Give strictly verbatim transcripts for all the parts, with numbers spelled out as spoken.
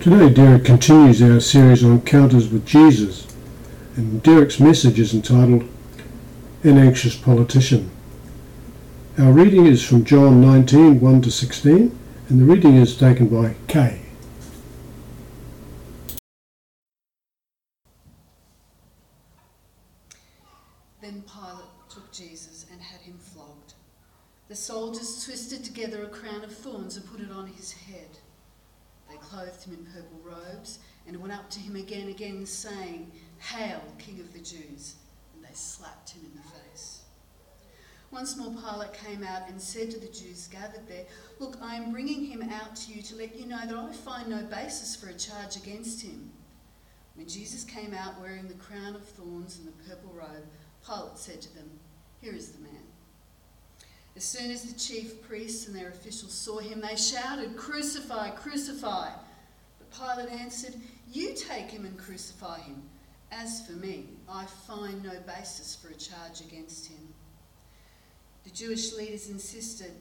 Today Derek continues our series on encounters with Jesus, and Derek's message is entitled An Anxious Politician. Our reading is from John nineteen, one to sixteen, and the reading is taken by Kay. Then Pilate took Jesus and had him flogged. The soldiers twisted together a crown of thorns and put it on his head. They clothed him in purple robes and went up to him again and again, saying, "Hail, King of the Jews!" And they slapped him in the face. Once more Pilate came out and said to the Jews gathered there, "Look, I am bringing him out to you to let you know that I find no basis for a charge against him." When Jesus came out wearing the crown of thorns and the purple robe, Pilate said to them, "Here is the man." As soon as the chief priests and their officials saw him, they shouted, "Crucify, crucify!" But Pilate answered, "You take him and crucify him. As for me, I find no basis for a charge against him." The Jewish leaders insisted,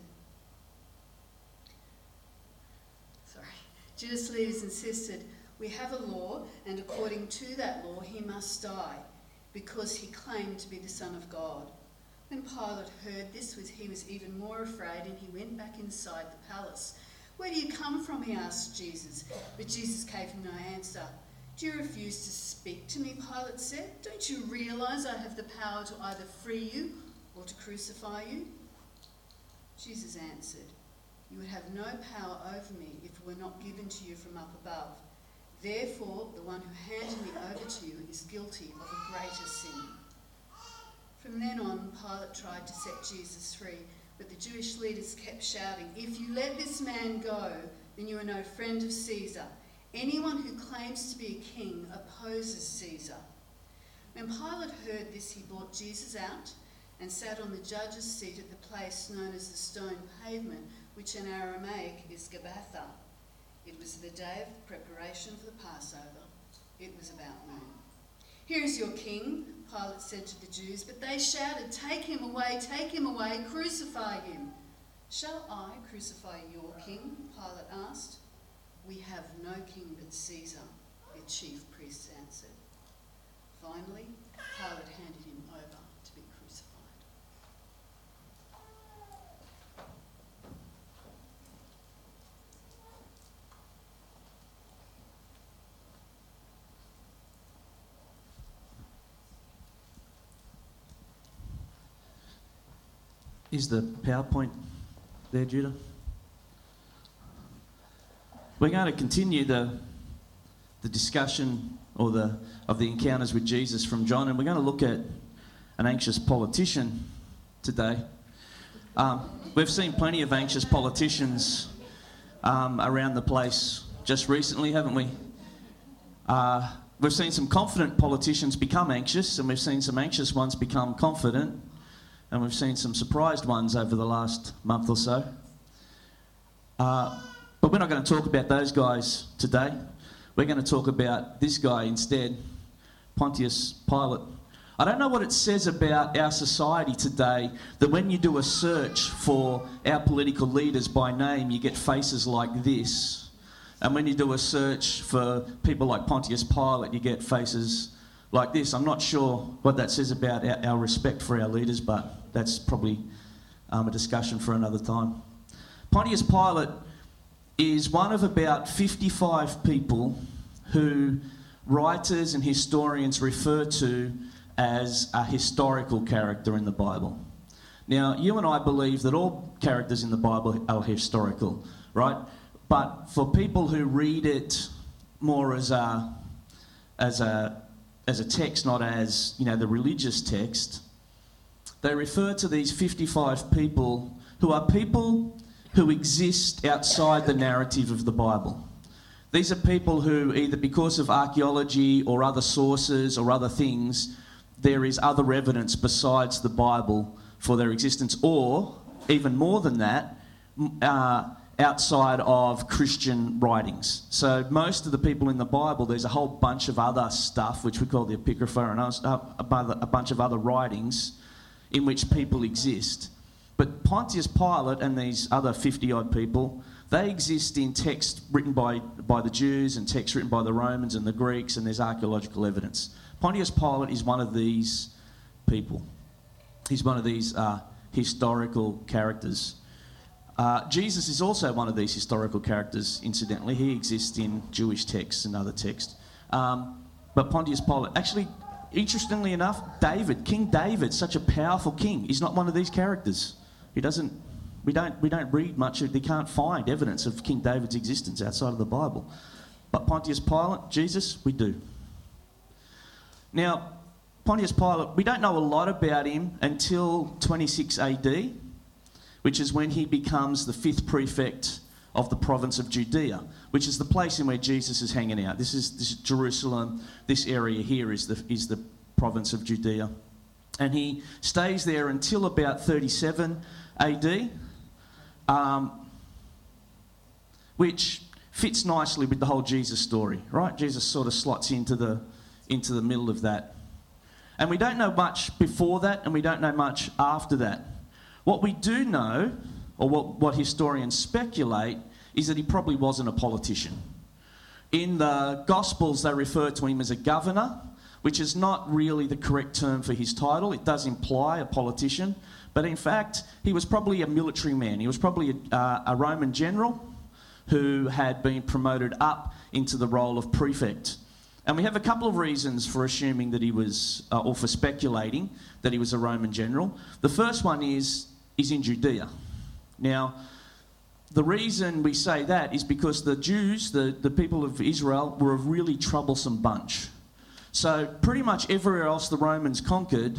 sorry, Jewish leaders insisted, "We have a law, and according to that law he must die, because he claimed to be the Son of God." When Pilate heard this, he was even more afraid, and he went back inside the palace. "Where do you come from?" he asked Jesus. But Jesus gave him no answer. "Do you refuse to speak to me?" Pilate said. "Don't you realise I have the power to either free you or to crucify you?" Jesus answered, "You would have no power over me if it were not given to you from up above. Therefore, the one who handed me over to you is guilty of a greater sin." From then on, Pilate tried to set Jesus free, but the Jewish leaders kept shouting, "If you let this man go, then you are no friend of Caesar. Anyone who claims to be a king opposes Caesar." When Pilate heard this, he brought Jesus out and sat on the judge's seat at the place known as the Stone Pavement, which in Aramaic is Gabbatha. It was the day of preparation for the Passover. It was about noon. "Here is your king," Pilate said to the Jews, but they shouted, "Take him away, take him away, crucify him." "Shall I crucify your king?" Pilate asked. "We have no king but Caesar," the chief priests answered. Finally, Pilate handed him over to be crucified. Is the PowerPoint there, Judah? We're going to continue the the discussion or the of the encounters with Jesus from John, and we're going to look at an anxious politician today. Um, we've seen plenty of anxious politicians um, around the place just recently, haven't we? Uh, we've seen some confident politicians become anxious, and we've seen some anxious ones become confident. And we've seen some surprised ones over the last month or so. Uh, but we're not going to talk about those guys today. We're going to talk about this guy instead, Pontius Pilate. I don't know what it says about our society today that when you do a search for our political leaders by name, you get faces like this. And when you do a search for people like Pontius Pilate, you get faces like this. I'm not sure what that says about our, our respect for our leaders, but that's probably um, a discussion for another time. Pontius Pilate is one of about fifty-five people who writers and historians refer to as a historical character in the Bible. Now, you and I believe that all characters in the Bible are historical, right? But for people who read it more as a as a as a text, not as, you know, the religious text, they refer to these fifty-five people who are people who exist outside the narrative of the Bible. These are people who, either because of archaeology or other sources or other things, there is other evidence besides the Bible for their existence, or, even more than that, uh, outside of Christian writings. So most of the people in the Bible, there's a whole bunch of other stuff, which we call the Apocrypha, and a bunch of other writings in which people exist. But Pontius Pilate and these other fifty-odd people, They exist in text written by, by the Jews and text written by the Romans and the Greeks, and there's archaeological evidence. Pontius Pilate is one of these people. He's one of these uh, historical characters. Uh, Jesus is also one of these historical characters, incidentally. He exists in Jewish texts and other texts. Um, but Pontius Pilate, actually, interestingly enough, David, King David, such a powerful king, is not one of these characters. He doesn't... We don't, we don't read much, they can't find evidence of King David's existence outside of the Bible. But Pontius Pilate, Jesus, we do. Now, Pontius Pilate, we don't know a lot about him until twenty-six A D, which is when he becomes the fifth prefect of the province of Judea, which is the place in where Jesus is hanging out. This is, this is Jerusalem, this area here is the, is the province of Judea. And he stays there until about thirty-seven A D. Um, which fits nicely with the whole Jesus story, right? Jesus sort of slots into the into the middle of that. And we don't know much before that, and we don't know much after that. What we do know, or what, what historians speculate, is that he probably wasn't a politician. In the Gospels, they refer to him as a governor, which is not really the correct term for his title. It does imply a politician. But in fact, he was probably a military man. He was probably a, uh, a Roman general who had been promoted up into the role of prefect. And we have a couple of reasons for assuming that he was, uh, or for speculating that he was a Roman general. The first one is, he's in Judea. Now, the reason we say that is because the Jews, the, the people of Israel, were a really troublesome bunch. So pretty much everywhere else the Romans conquered,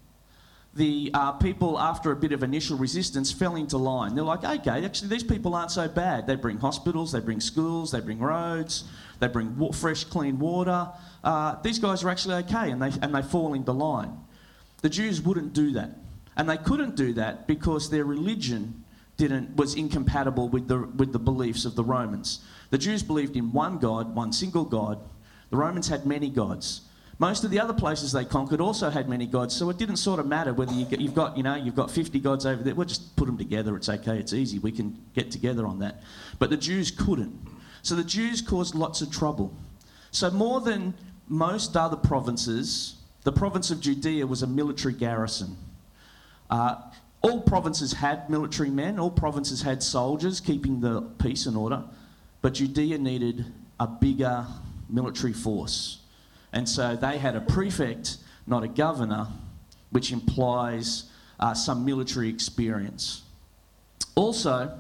the uh, people, after a bit of initial resistance, fell into line. They're like, okay, actually these people aren't so bad. They bring hospitals, they bring schools, they bring roads, they bring wa- fresh, clean water. Uh, these guys are actually okay, and they, and they fall into line. The Jews wouldn't do that. And they couldn't do that because their religion didn't was incompatible with the, with the beliefs of the Romans. The Jews believed in one God, one single God. The Romans had many gods. Most of the other places they conquered also had many gods, so it didn't sort of matter whether you get, you've got, you know, you've got fifty gods over there. We'll just put them together. It's okay. It's easy. We can get together on that. But the Jews couldn't. So the Jews caused lots of trouble. So more than most other provinces, the province of Judea was a military garrison. Uh, all provinces had military men. All provinces had soldiers keeping the peace and order. But Judea needed a bigger military force. And so they had a prefect, not a governor, which implies uh, some military experience. Also,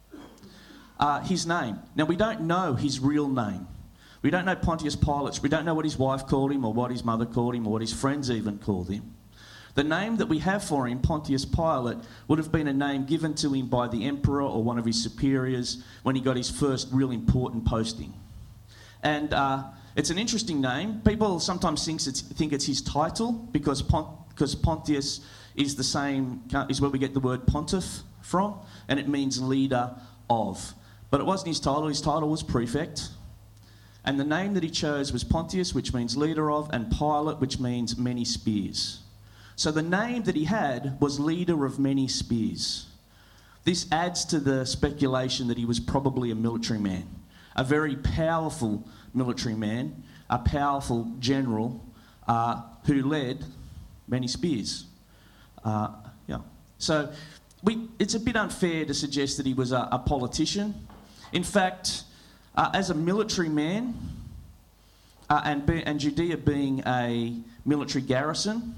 uh, his name. Now, we don't know his real name. We don't know Pontius Pilate's. We don't know what his wife called him, or what his mother called him, or what his friends even called him. The name that we have for him, Pontius Pilate, would have been a name given to him by the emperor or one of his superiors when he got his first real important posting. And uh, it's an interesting name. People sometimes think it's, think it's his title because Pont, because Pontius is the same, is where we get the word pontiff from, and it means leader of. But it wasn't his title. His title was prefect. And the name that he chose was Pontius, which means leader of, and Pilate, which means many spears. So the name that he had was leader of many spears. This adds to the speculation that he was probably a military man, a very powerful military man, a powerful general uh, who led many spears. Uh, yeah. So we, it's a bit unfair to suggest that he was a, a politician. In fact, uh, as a military man, uh, and, be, and Judea being a military garrison,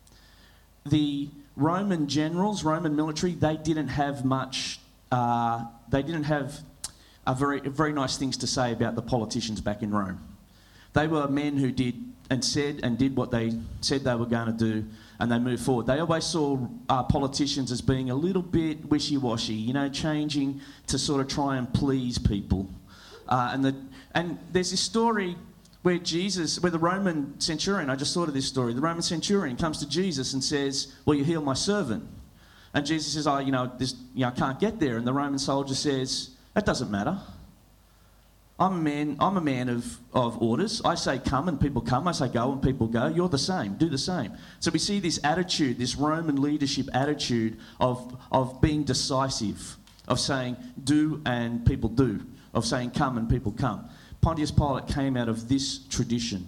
the Roman generals, Roman military, they didn't have much, uh, they didn't have a very, very nice things to say about the politicians back in Rome. They were men who did and said and did what they said they were going to do, and they moved forward. They always saw uh, politicians as being a little bit wishy-washy, you know, changing to sort of try and please people. Uh, and the and there's this story where Jesus, where the Roman centurion, I just thought of this story, the Roman centurion comes to Jesus and says, "Will you heal my servant?" And Jesus says, "Oh, you know, this, you know, I can't get there." And the Roman soldier says, "That doesn't matter. I'm a man, I'm a man of, of orders. I say come and people come. I say go and people go. You're the same. Do the same." So we see this attitude, this Roman leadership attitude of, of being decisive. of saying do and people do, of saying come and people come. Pontius Pilate came out of this tradition.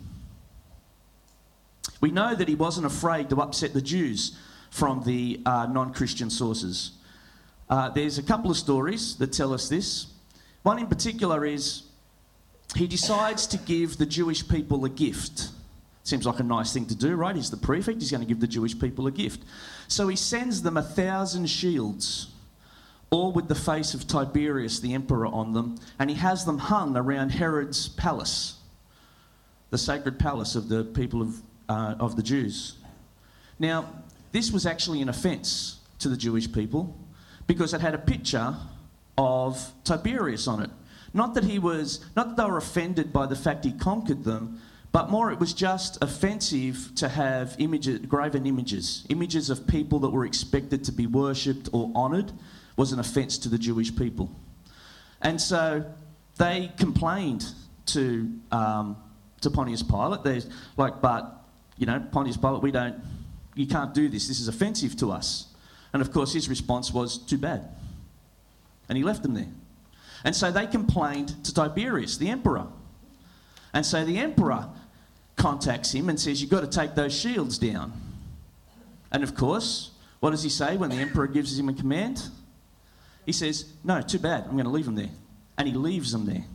We know that he wasn't afraid to upset the Jews from the uh, non-Christian sources. Uh, there's a couple of stories that tell us this. One in particular is he decides to give the Jewish people a gift. Seems like a nice thing to do, right? He's the prefect, he's going to give the Jewish people a gift. So he sends them a thousand shields, all with the face of Tiberius, the emperor, on them, and he has them hung around Herod's palace, the sacred palace of the people of, uh, of the Jews. Now, this was actually an offence to the Jewish people because it had a picture of Tiberius on it. Not that he was, not that they were offended by the fact he conquered them, but more it was just offensive to have images, graven images, images of people that were expected to be worshipped or honoured was an offence to the Jewish people. And so they complained to um, to Pontius Pilate. They're like, but, you know, Pontius Pilate, we don't, you can't do this. This is offensive to us. And of course his response was, too bad. And he left them there. And so they complained to Tiberius, the emperor. And so the emperor contacts him and says, you've got to take those shields down. And of course, what does he say when the emperor gives him a command? He says, no, too bad, I'm going to leave them there. And he leaves them there.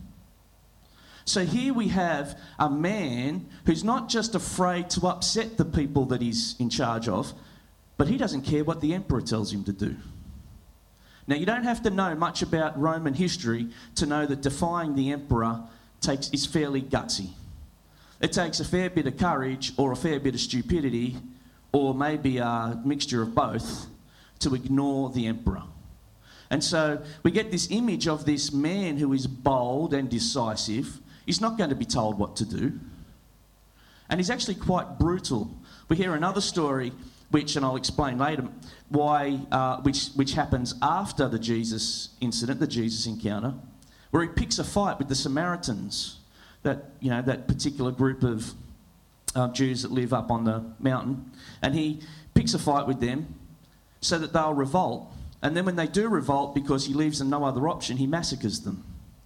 So here we have a man who's not just afraid to upset the people that he's in charge of, but he doesn't care what the emperor tells him to do. Now, you don't have to know much about Roman history to know that defying the emperor takes is fairly gutsy. It takes a fair bit of courage or a fair bit of stupidity or maybe a mixture of both to ignore the emperor. And so we get this image of this man who is bold and decisive. He's not going to be told what to do. And he's actually quite brutal. We hear another story, which, and I'll explain later, why, uh, which, which happens after the Jesus incident, the Jesus encounter, where he picks a fight with the Samaritans, that, you know, that particular group of uh, Jews that live up on the mountain, and he picks a fight with them so that they'll revolt. And then when they do revolt, because he leaves them no other option, he massacres them.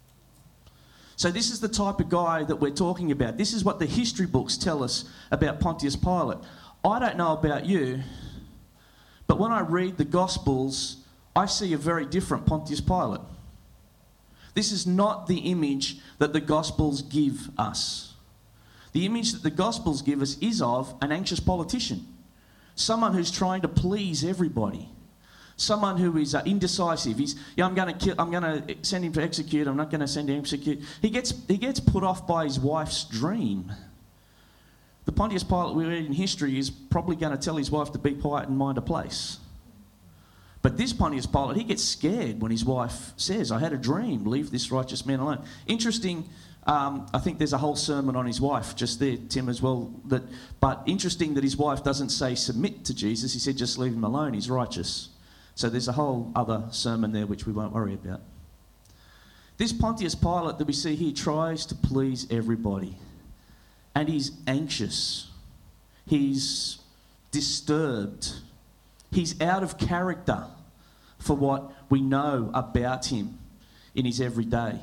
So this is the type of guy that we're talking about. This is what the history books tell us about Pontius Pilate. I don't know about you, but when I read the Gospels, I see a very different Pontius Pilate. This is not the image that the Gospels give us. The image that the Gospels give us is of an anxious politician, someone who's trying to please everybody. Someone who is uh, indecisive. He's, yeah, I'm going to kill. I'm going to send him to execute. I'm not going to send him to execute. He gets he gets put off by his wife's dream. The Pontius Pilate we read in history is probably going to tell his wife to be quiet and mind a place. But this Pontius Pilate, he gets scared when his wife says, "I had a dream. Leave this righteous man alone." Interesting. Um, I think there's a whole sermon on his wife just there, Tim, as well. That, but interesting that his wife doesn't say submit to Jesus. He said just leave him alone. He's righteous. So there's a whole other sermon there which we won't worry about. This Pontius Pilate that we see here tries to please everybody. And he's anxious. He's disturbed. He's out of character for what we know about him in his everyday.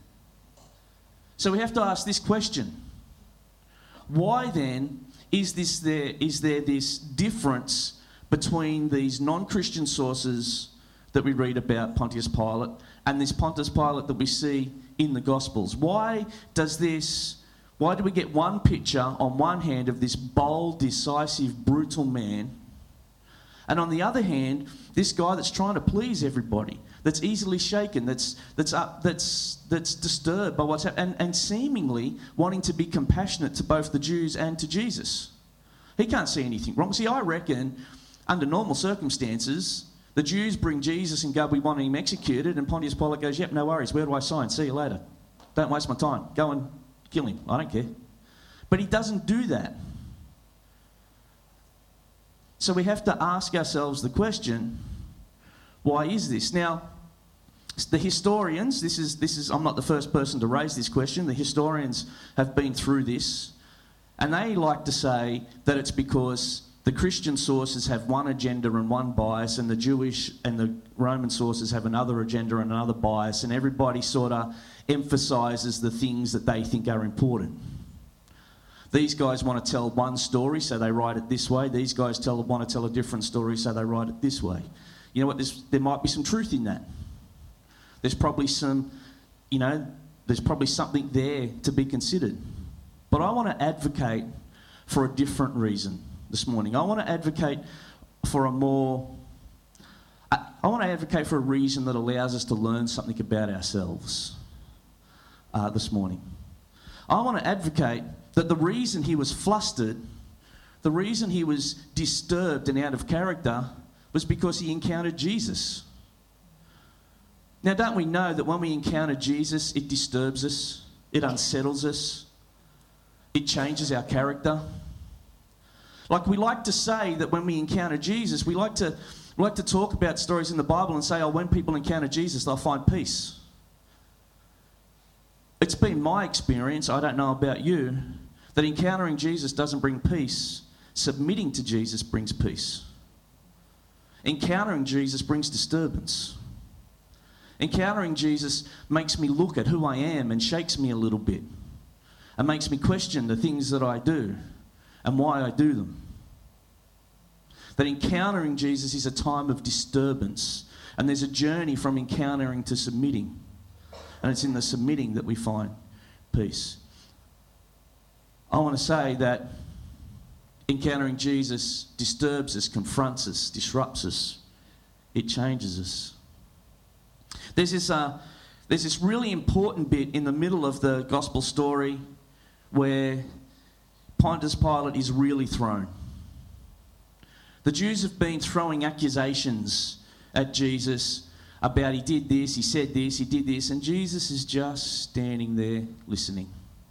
So we have to ask this question. Why then is this there, is there this difference between these non-Christian sources that we read about Pontius Pilate and this Pontius Pilate that we see in the Gospels? Why does this, why do we get one picture on one hand of this bold, decisive, brutal man, and on the other hand, this guy that's trying to please everybody, that's easily shaken, that's that's up, that's that's disturbed by what's happening, and, and seemingly wanting to be compassionate to both the Jews and to Jesus? He can't see anything wrong. See, I reckon under normal circumstances, the Jews bring Jesus and go, we want him executed, and Pontius Pilate goes, yep, no worries, where do I sign? See you later. Don't waste my time. Go and kill him. I don't care. But he doesn't do that. So we have to ask ourselves the question, why is this? Now, the historians, this is, this is, I'm not the first person to raise this question, the historians have been through this, and they like to say that it's because the Christian sources have one agenda and one bias, and the Jewish and the Roman sources have another agenda and another bias, and everybody sort of emphasises the things that they think are important. These guys want to tell one story, so they write it this way. These guys tell, want to tell a different story, so they write it this way. You know what? There's, there might be some truth in that. There's probably some, you know, there's probably something there to be considered. But I want to advocate for a different reason this morning. I want to advocate for a more... I, I want to advocate for a reason that allows us to learn something about ourselves uh, this morning. I want to advocate that the reason he was flustered, the reason he was disturbed and out of character, was because he encountered Jesus. Now, don't we know that when we encounter Jesus, it disturbs us, it unsettles us, it changes our character? Like, we like to say that when we encounter Jesus, we like to, we like to talk about stories in the Bible and say, oh, when people encounter Jesus, they'll find peace. It's been my experience, I don't know about you, that encountering Jesus doesn't bring peace. Submitting to Jesus brings peace. Encountering Jesus brings disturbance. Encountering Jesus makes me look at who I am and shakes me a little bit, and makes me question the things that I do and why I do them. That encountering Jesus is a time of disturbance, and there's a journey from encountering to submitting. And it's in the submitting that we find peace. I want to say that encountering Jesus disturbs us, confronts us, disrupts us. It changes us. There's this, uh, there's this really important bit in the middle of the gospel story where Pontius Pilate is really thrown. The Jews have been throwing accusations at Jesus about he did this, he said this, he did this, and Jesus is just standing there listening.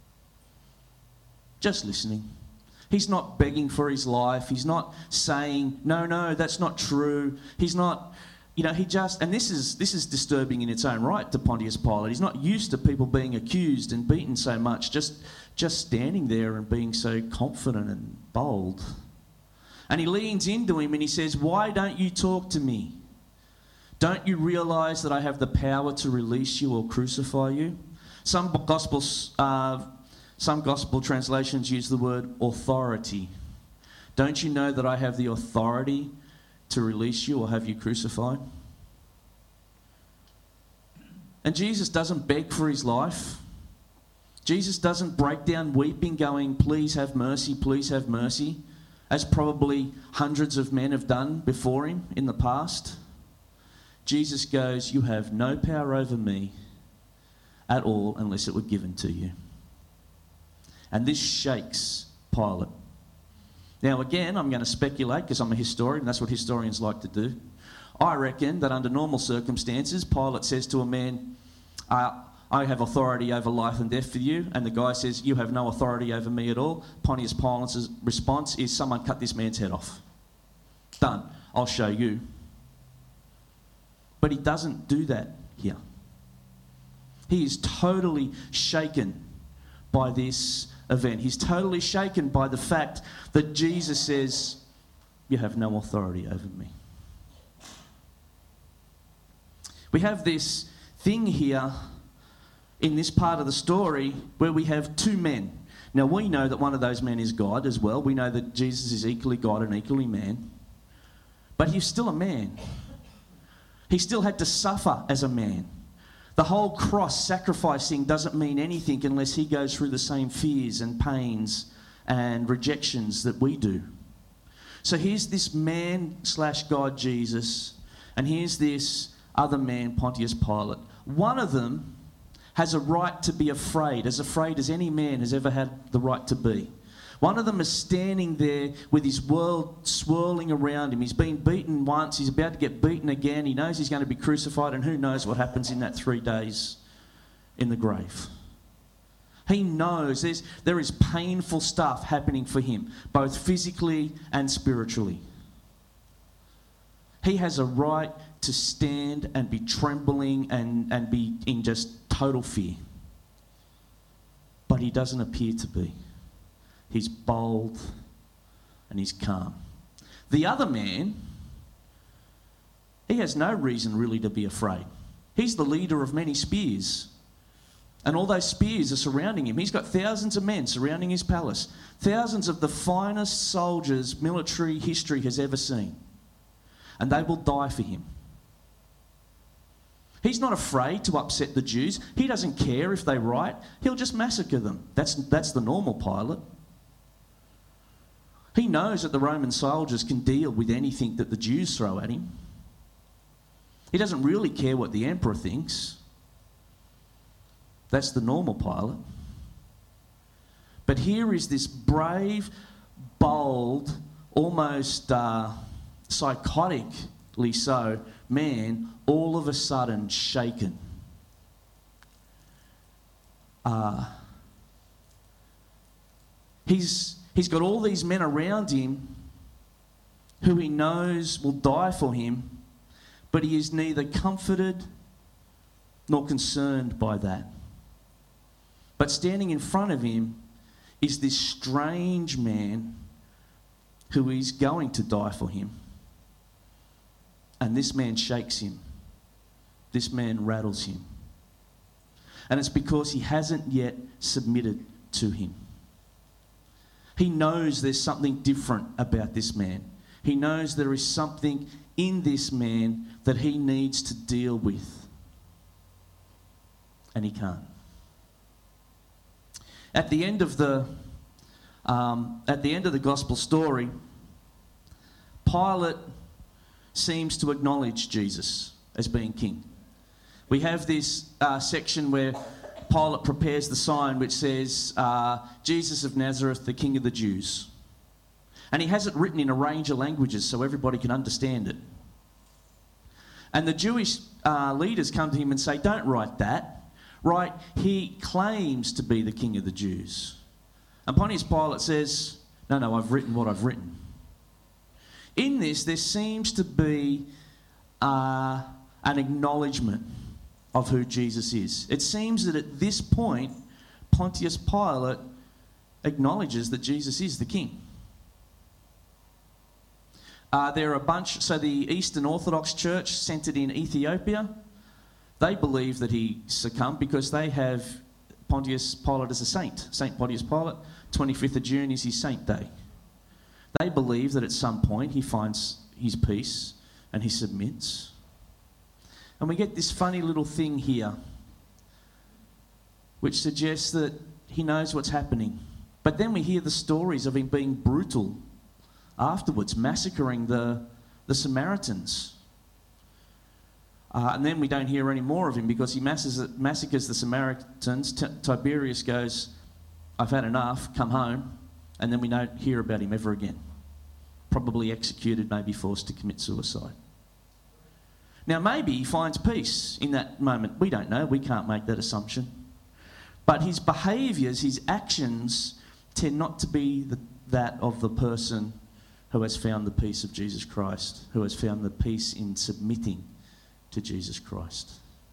Just listening. He's not begging for his life. He's not saying, no, no, that's not true. He's not, you know, he just, and this is this is disturbing in its own right to Pontius Pilate. He's not used to people being accused and beaten so much, just, just standing there and being so confident and bold. And he leans into him and he says, why don't you talk to me? Don't you realise that I have the power to release you or crucify you? Some gospels, uh, some gospel translations use the word authority. Don't you know that I have the authority to release you or have you crucified? And Jesus doesn't beg for his life. Jesus doesn't break down weeping, going, please have mercy, please have mercy, as probably hundreds of men have done before him in the past. Jesus goes, you have no power over me at all unless it were given to you. And this shakes Pilate. Now again, I'm going to speculate because I'm a historian, that's what historians like to do. I reckon that under normal circumstances, Pilate says to a man, uh, I have authority over life and death for you, and the guy says, you have no authority over me at all. Pontius Pilate's response is, someone cut this man's head off. Done. I'll show you. But he doesn't do that here. He is totally shaken by this event. He's totally shaken by the fact that Jesus says, you have no authority over me. We have this thing here in this part of the story where we have two men. Now we know that one of those men is God as well. We know that Jesus is equally God and equally man. But he's still a man. He still had to suffer as a man. The whole cross sacrificing doesn't mean anything unless he goes through the same fears and pains and rejections that we do. So here's this man slash God Jesus, and here's this other man, Pontius Pilate. One of them has a right to be afraid, as afraid as any man has ever had the right to be. One of them is standing there with his world swirling around him. He's been beaten once, he's about to get beaten again. He knows he's going to be crucified, and who knows what happens in that three days in the grave. He knows there's, there is painful stuff happening for him, both physically and spiritually. He has a right to stand and be trembling and, and be in just total fear. But he doesn't appear to be. He's bold and he's calm. The other man he has no reason really to be afraid. He's the leader of many spears. And all those spears are surrounding him. He's got thousands of men surrounding his palace. Thousands of the finest soldiers military history has ever seen. And they will die for him. He's not afraid to upset the Jews. He doesn't care if they riot. He'll just massacre them. That's, that's the normal Pilate. He knows that the Roman soldiers can deal with anything that the Jews throw at him. He doesn't really care what the emperor thinks. That's the normal Pilate. But here is this brave, bold, almost uh, psychotically so man, all of a sudden shaken. Uh, he's, he's got all these men around him who he knows will die for him, but he is neither comforted nor concerned by that. But standing in front of him is this strange man who is going to die for him. And this man shakes him. This man rattles him. And it's because he hasn't yet submitted to him. He knows there's something different about this man. He knows there is something in this man that he needs to deal with. And he can't. At the end of the um, at the end of the gospel story, Pilate seems to acknowledge Jesus as being king. We have this uh, section where Pilate prepares the sign which says, uh, Jesus of Nazareth, the King of the Jews. And he has it written in a range of languages so everybody can understand it. And the Jewish uh, leaders come to him and say, don't write that. Write, he claims to be the King of the Jews. And Pontius Pilate says, no, no, I've written what I've written. In this, there seems to be uh, an acknowledgement of who Jesus is. It seems that at this point, Pontius Pilate acknowledges that Jesus is the king. Uh, there are a bunch, so the Eastern Orthodox Church, centred in Ethiopia, they believe that he succumbed because they have Pontius Pilate as a saint. Saint Pontius Pilate, twenty-fifth of June is his saint day. They believe that at some point he finds his peace and he submits. And we get this funny little thing here which suggests that he knows what's happening. But then we hear the stories of him being brutal afterwards, massacring the, the Samaritans. Uh, and then we don't hear any more of him because he massacres, massacres the Samaritans. T- Tiberius goes, I've had enough, come home. And then we don't hear about him ever again. Probably executed, maybe forced to commit suicide. Now maybe he finds peace in that moment. We don't know, we can't make that assumption. But his behaviours, his actions tend not to be the, that of the person who has found the peace of Jesus Christ, who has found the peace in submitting to Jesus Christ.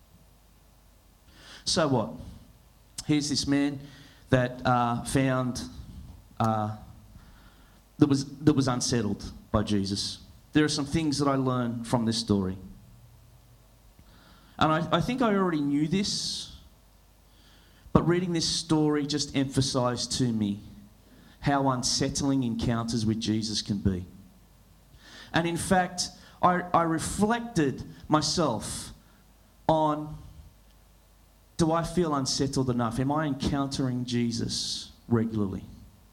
So what? Here's this man that uh, found uh, that was that was unsettled by Jesus. There are some things that I learn from this story, and I, I think I already knew this, but reading this story just emphasised to me how unsettling encounters with Jesus can be. And in fact, I, I reflected myself on, do I feel unsettled enough? Am I encountering Jesus regularly?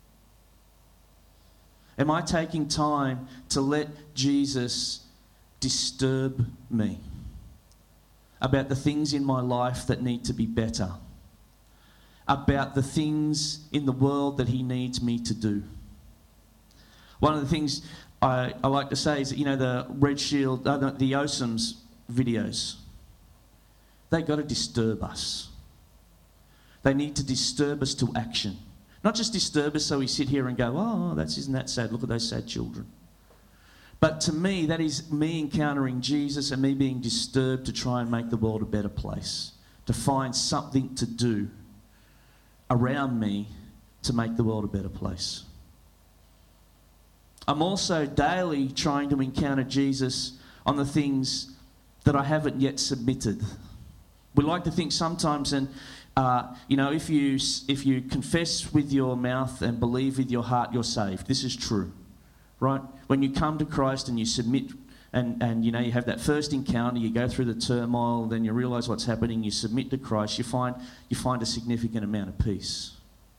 Am I taking time to let Jesus disturb me about the things in my life that need to be better? About the things in the world that he needs me to do? One of the things I, I like to say is that, you know, the Red Shield, uh, the, the O S A M's videos, they got to disturb us. They need to disturb us to action. Not just disturb us so we sit here and go, oh, that's, isn't that sad? Look at those sad children. But to me, that is me encountering Jesus and me being disturbed to try and make the world a better place, to find something to do around me to make the world a better place. I'm also daily trying to encounter Jesus on the things that I haven't yet submitted. We like to think sometimes, and uh, you know, if you if you confess with your mouth and believe with your heart, you're saved. This is true, right? When you come to Christ and you submit, and and you know you have that first encounter, you go through the turmoil, then you realise what's happening. You submit to Christ. You find you find a significant amount of peace.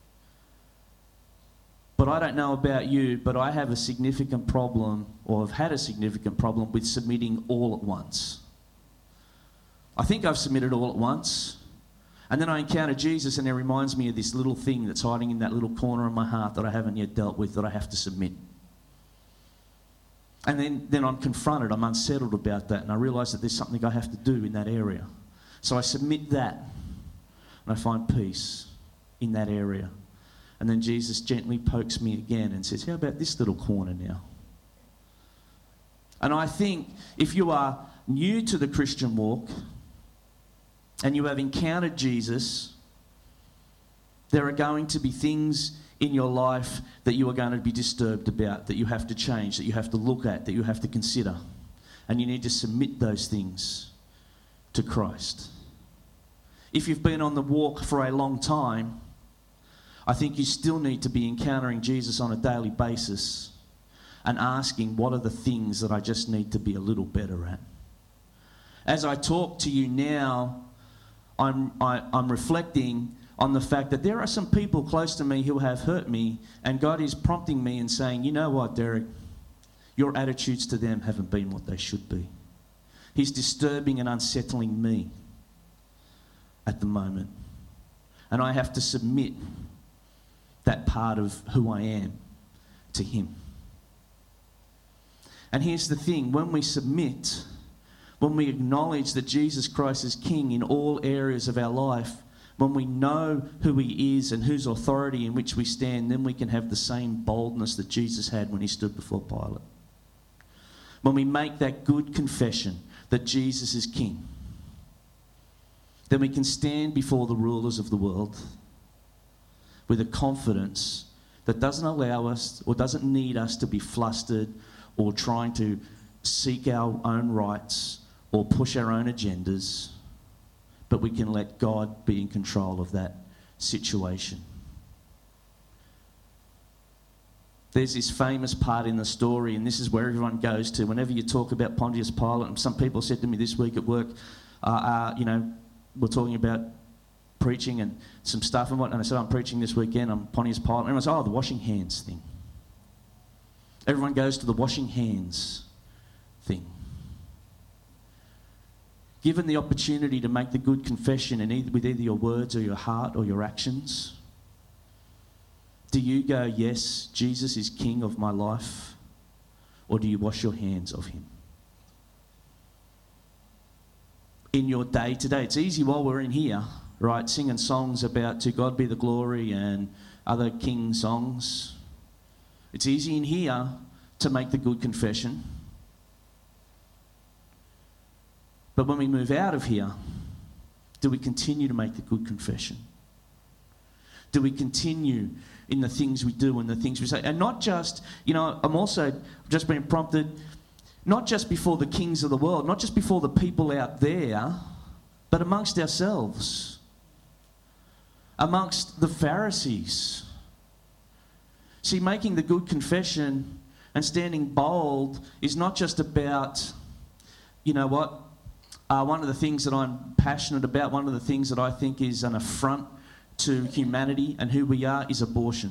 But I don't know about you, but I have a significant problem, or have had a significant problem with submitting all at once. I think I've submitted all at once, and then I encounter Jesus and he reminds me of this little thing that's hiding in that little corner of my heart that I haven't yet dealt with, that I have to submit. And then, then I'm confronted, I'm unsettled about that, and I realise that there's something I have to do in that area. So I submit that, and I find peace in that area. And then Jesus gently pokes me again and says, how about this little corner now? And I think if you are new to the Christian walk and you have encountered Jesus, there are going to be things in your life that you are going to be disturbed about, that you have to change, that you have to look at, that you have to consider. And you need to submit those things to Christ. If you've been on the walk for a long time, I think you still need to be encountering Jesus on a daily basis and asking, what are the things that I just need to be a little better at? As I talk to you now, I'm, I, I'm reflecting on the fact that there are some people close to me who have hurt me, and God is prompting me and saying, you know what, Derek, your attitudes to them haven't been what they should be. He's disturbing and unsettling me at the moment. And I have to submit that part of who I am to him. And here's the thing, when we submit, when we acknowledge that Jesus Christ is King in all areas of our life, when we know who he is and whose authority in which we stand, then we can have the same boldness that Jesus had when he stood before Pilate. When we make that good confession that Jesus is King, then we can stand before the rulers of the world with a confidence that doesn't allow us or doesn't need us to be flustered or trying to seek our own rights or push our own agendas, but we can let God be in control of that situation. There's this famous part in the story, and this is where everyone goes to. Whenever you talk about Pontius Pilate, and some people said to me this week at work, uh, uh, you know, we're talking about preaching and some stuff and what, and I said, I'm preaching this weekend, I'm Pontius Pilate. And everyone said, oh, the washing hands thing. Everyone goes to the washing hands thing. Given the opportunity to make the good confession in either, with either your words or your heart or your actions, do you go, yes, Jesus is King of my life, or do you wash your hands of him? In your day to day, it's easy while we're in here, right, singing songs about to God be the glory and other king songs. It's easy in here to make the good confession. But when we move out of here, do we continue to make the good confession? Do we continue in the things we do and the things we say? And not just, you know, I'm also just being prompted, not just before the kings of the world, not just before the people out there, but amongst ourselves, amongst the Pharisees. See, making the good confession and standing bold is not just about, you know what, uh, one of the things that I'm passionate about, one of the things that I think is an affront to humanity and who we are is abortion.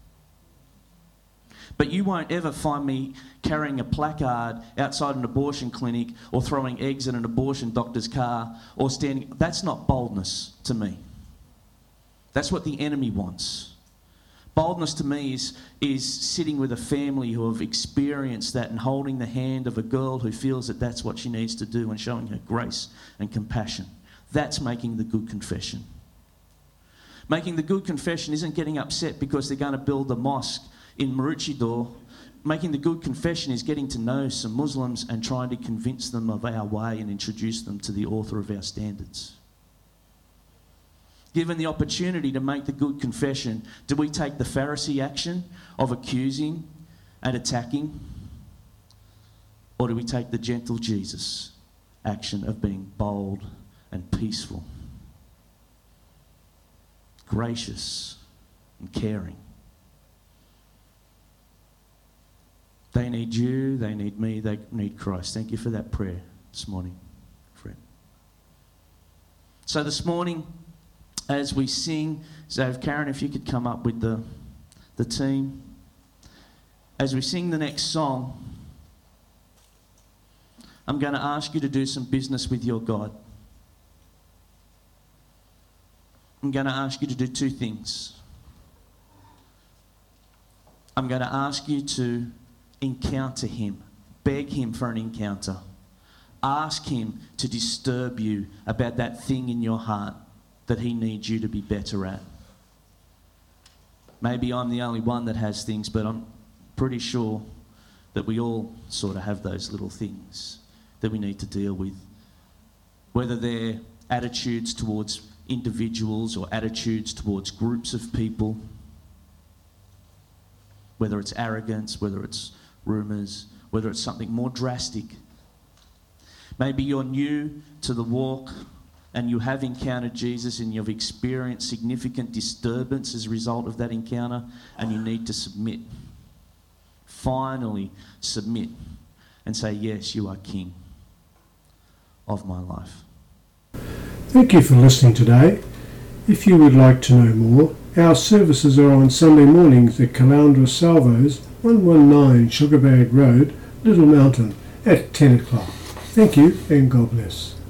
But you won't ever find me carrying a placard outside an abortion clinic or throwing eggs in an abortion doctor's car or standing. That's not boldness to me. That's what the enemy wants. Boldness to me is, is sitting with a family who have experienced that and holding the hand of a girl who feels that that's what she needs to do and showing her grace and compassion. That's making the good confession. Making the good confession isn't getting upset because they're going to build a mosque in Maroochydore. Making the good confession is getting to know some Muslims and trying to convince them of our way and introduce them to the author of our standards. Given the opportunity to make the good confession, do we take the Pharisee action of accusing and attacking? Or do we take the gentle Jesus action of being bold and peaceful, gracious and caring? They need you, they need me, they need Christ. Thank you for that prayer this morning, Fred. So this morning, as we sing, so if Karen, if you could come up with the, the team. As we sing the next song, I'm going to ask you to do some business with your God. I'm going to ask you to do two things. I'm going to ask you to encounter him. Beg him for an encounter. Ask him to disturb you about that thing in your heart that he needs you to be better at. Maybe I'm the only one that has things, but I'm pretty sure that we all sort of have those little things that we need to deal with. Whether they're attitudes towards individuals or attitudes towards groups of people. Whether it's arrogance, whether it's rumours, whether it's something more drastic. Maybe you're new to the walk and you have encountered Jesus and you've experienced significant disturbance as a result of that encounter, and you need to submit. Finally submit and say, yes, you are King of my life. Thank you for listening today. If you would like to know more, our services are on Sunday mornings at Caloundra Salvos, one one nine Sugarbag Road, Little Mountain, at ten o'clock. Thank you and God bless.